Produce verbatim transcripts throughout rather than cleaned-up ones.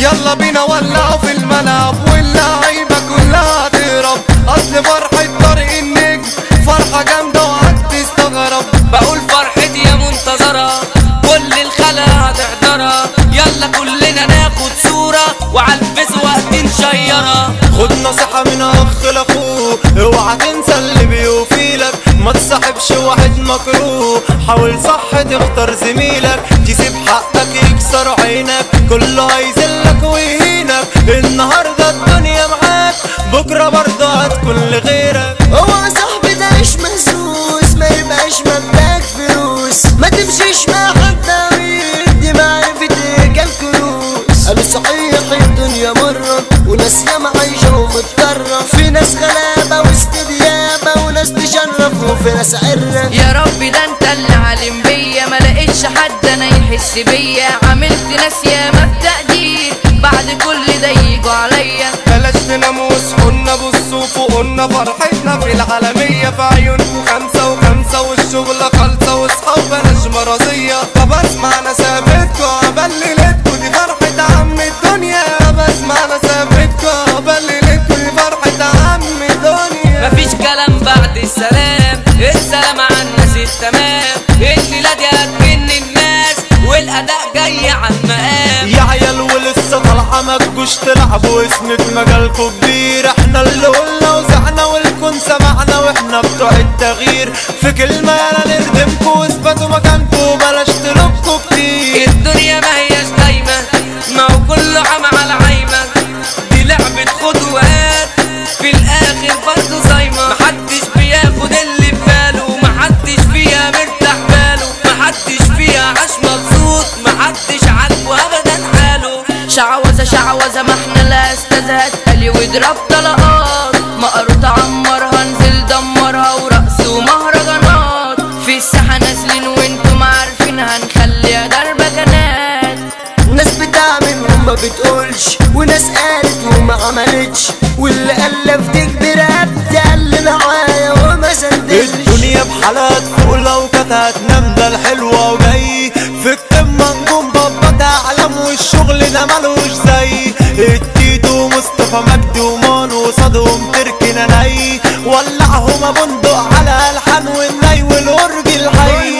يلا بينا ولعوا في الملعب واللعيبة كلها تهرب، اصل فرحة طارق النجم فرحة جامدة وهتستغرب. بقول فرحتي يا منتظرة كل الخلا هتحضرها، يلا كلنا ناخد صورة وعالفيس وقت نشيرها. خد نصيحة من اخ لاخوه، اوعى تنسى اللي بيوفيلك، ما تصاحبش واحد مكروه، حاول صح تختار زميلك، تسيب حقك يكسر عينك، كله هيذلك ويهينك، النهارده الدنيا معاك بكره برضه هتكون لغيرك. اوعى صاحبي تعيش مهزوز، ما يبقاش مبدأك فلوس، ما تمشيش مع حد عويل دي معرفتك الكروس. قالوا صحيح الدنيا مرة وناس ياما عايشة ومضطرة، في ناس غلابة وسط ديابة وناس تشرف وفي ناس عرة. يا ربي ده انت اللي عالم بيا، ما لقيتش حد انا يحس بيا، عملت ناس ياما بتقدير بعد كل ده يجوا عليا. بلاش نناموس قلنا بصوا فوقنا فرحتنا في العالمية، في عيونكوا خمسة وخمسة والشغل خالصة واصحاب بلاش مرضية. طب اسمع انا سابتكوا عبال ليلتكوا دي فرحة عم الدنيا، بسمع انا سابتكوا عبال ليلتكوا دي فرحة عم الدنيا. مفيش كلام بعد السلام، السلام على الناس التمام، الليلة دي هتجن الناس والأداء جاي على المقام. يا عيال ولسه طالعة متجوش تلعبوا اسم في مجالكوا كبير، احنا اللي قلنا وزعنا والكون سمعنا واحنا بتوع التغيير، في كلمة يلا نردمكوا واثبتوا مكانكوا بلاش تلوكوا كتير. الدنيا ما هياش دايما، ما هو كله عمى على عايمة، دي لعبة خد وهات في الآخر برضه صايمة، محدش بياخد اللي في باله، محدش فيها مرتاح باله، محدش فيها عاش مبسوط، محدش عاجبه أبدا حاله. شعوذة شعوذة ما احنا لا استاذة هتقلي واضرب طلقات، مقروط عمرها انزل دمرها ورقص ومهرجانات، في الساحة نازلين وانتم عارفين هنخليها ضربة جنات. ناس بتعمل وما بتقولش وناس قالت وما عملتش، واللي ألف تكبر قال معايا وما سندلش. الدنيا بحالات فوق لو كانت هتنام ده الحلوة وجاي، في القمة نجوم بابا تعلم والشغل ده ملوش زي، التيتو مصطفى مجدي ومانو وصادهم تركنا ناي، ولعهما بندق على الحن والناي والأورج الحي.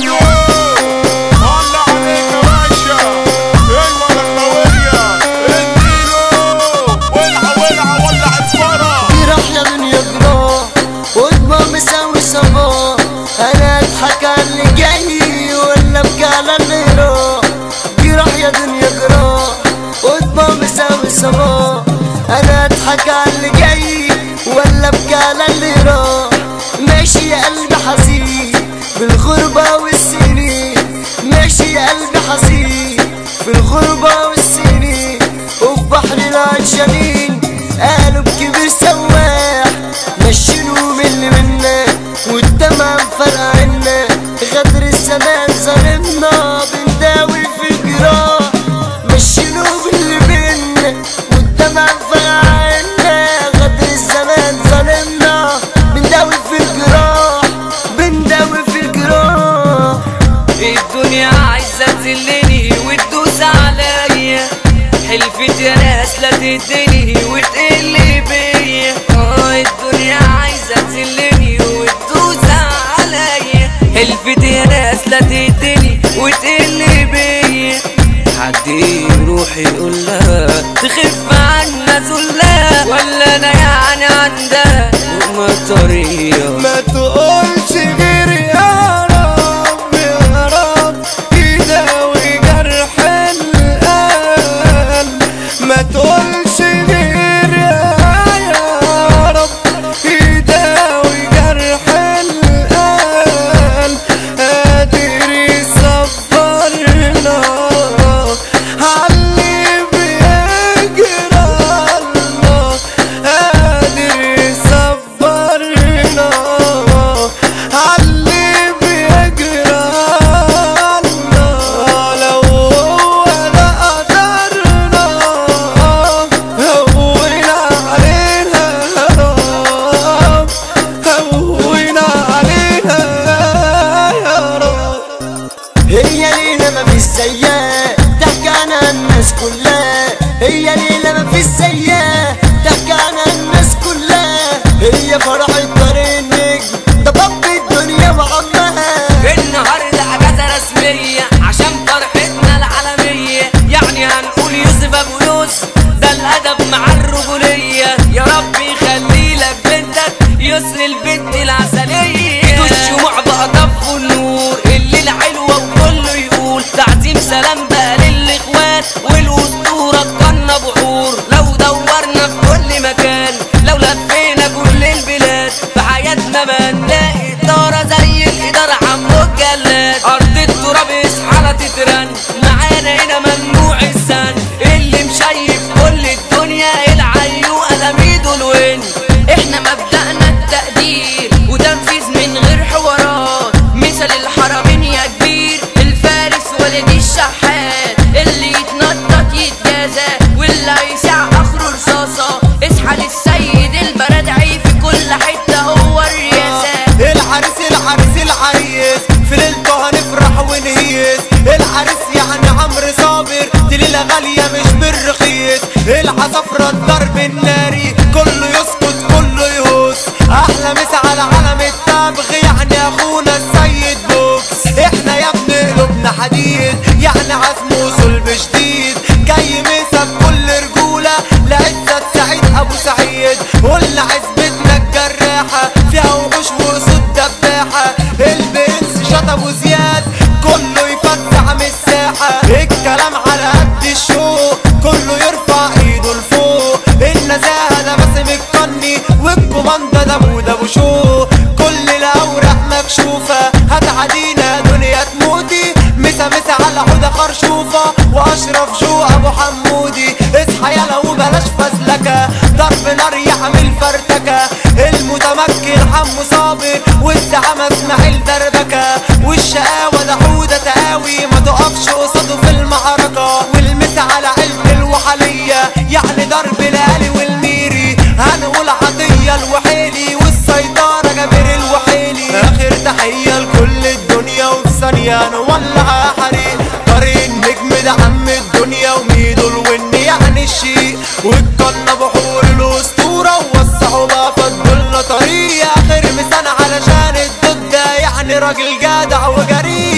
انا اضحك على اللي جاي ولا ابكي على اللي راح، جراح يا دنيا جراح قطبة مساوي صباح. انا اضحك على اللي جاي ولا ابكي على اللي راح، ماشي يا قلبي حزين بالغربة والسنين، ماشي يا قلبي حزين بالغربة والسنين، وفي بحر العطشانين قالب كبير سواح، مشينوا من اللي منا والدمع مفرقع عنا، غدر الزمان ظالمنا بنداوي في الجراح، مشينوا باللي بينا والدمع مفرقع عنا، غدر الزمان ظالمنا بنداوي في الجراح، بنداوي في الجراح. الدنيا عايزة تذلني وتدوس عليا، حلفت يا ناس لا تديني وتقل بيا، اه الدنيا عايزة تذلني وتدوس عليا، حلفت يا ناس لا تديني وتقل بيا، حد يروح يقول لها تخف عنا ذلها، ولا انا يعني عندها لقمة طرية. ما تقولش غير يا رب يا رب يداوي جرح القلب، ما تقولش غير يا رب يداوي جرح القلب، قادر يصبرنا عاللي بيجرى الله، قادر يصبرنا يا فرحة طريق النجم ده باب الدنيا معمها. النهارده اجازه رسميه عشان فرحتنا العالميه، يعني هنقول يوسف ابو يوسف ده الادب مع الرجوليه. يا رب يخلي لك بنتك يسر البنت العسليه. ايدوا الشموع بقى طفوا النور الليله حلوه وكله يقول تعظيم سلام بقى للاخوات والاسطوره كنا بحور. لو دورنا في كل مكان لو لفينا كل البلاد في حياتنا ما نلاقي اداره زي الاداره عمو الجلاد. ارض التراب اصحى تترن معانا هنا ممنوع الزن، اللي مشيف كل الدنيا العيوقه ده ميدو الوين. احنا مبدأنا التقدير وتنفيذ من غير حوارات، مثل الحرمين يا كبير الفارس ولدي الشحات. اللي يتنطط يتجازى واللي هيسع اخره رصاصة. اصحى للسيد البرادعي في كل حتة هو الرياسة. العريس العريس العريس في ليلته هنفرح ونهيس. العريس يعني عمرو صابر دي ليلة غالية مش بالرخيص. العصافرة الضرب الناري كله يسكت كله يهوس. احلى مسا على علم التبغ يعني اخونا السيد بوكس. احنا يا ابن قلوبنا حديد يعني عزم وصلب شديد. جاي مسا بكل رجولة لعزت سعيد ابو سعيد. قلنا عزبتنا الجراحة فيها وحوش واسود دباحة. البرنس شط ابو زياد كله يفتح من الساحة. الكلام على قد الشوق كله يرفع ايده لفوق. النزاهة ده باسم القني والكوماندا ده ابو ده ابو شو. كل الاوراق مكشوفة هتعدينا دنيا تموتي. مسا مسا على حوده خرشوفة واشرف جو ابو حمودي. اصحى يلا وبلاش فزلكة ضرب نار يعمل فرتكة. المتمكن حمو صابر والزعامة اسماعيل دربكة. والشقاوة ده حوده تقاوي ما تقفش قصاده في المعركة. والمسا على علم الوحلية يعني ضرب الالي والميري. هنقول عطية الوحيلي والسيطرة جابر الوحيلي. اخر تحية لكل الدنيا وفي ثانية نولع حريق. طريق النجم ده عم الدنيا وميدو الون يعني الشيء. والقنا بحور الاسطورة ووسعوا بقى فضلنا طريق. اخر مسان علشان الضد ده يعني راجل جدع وجريء.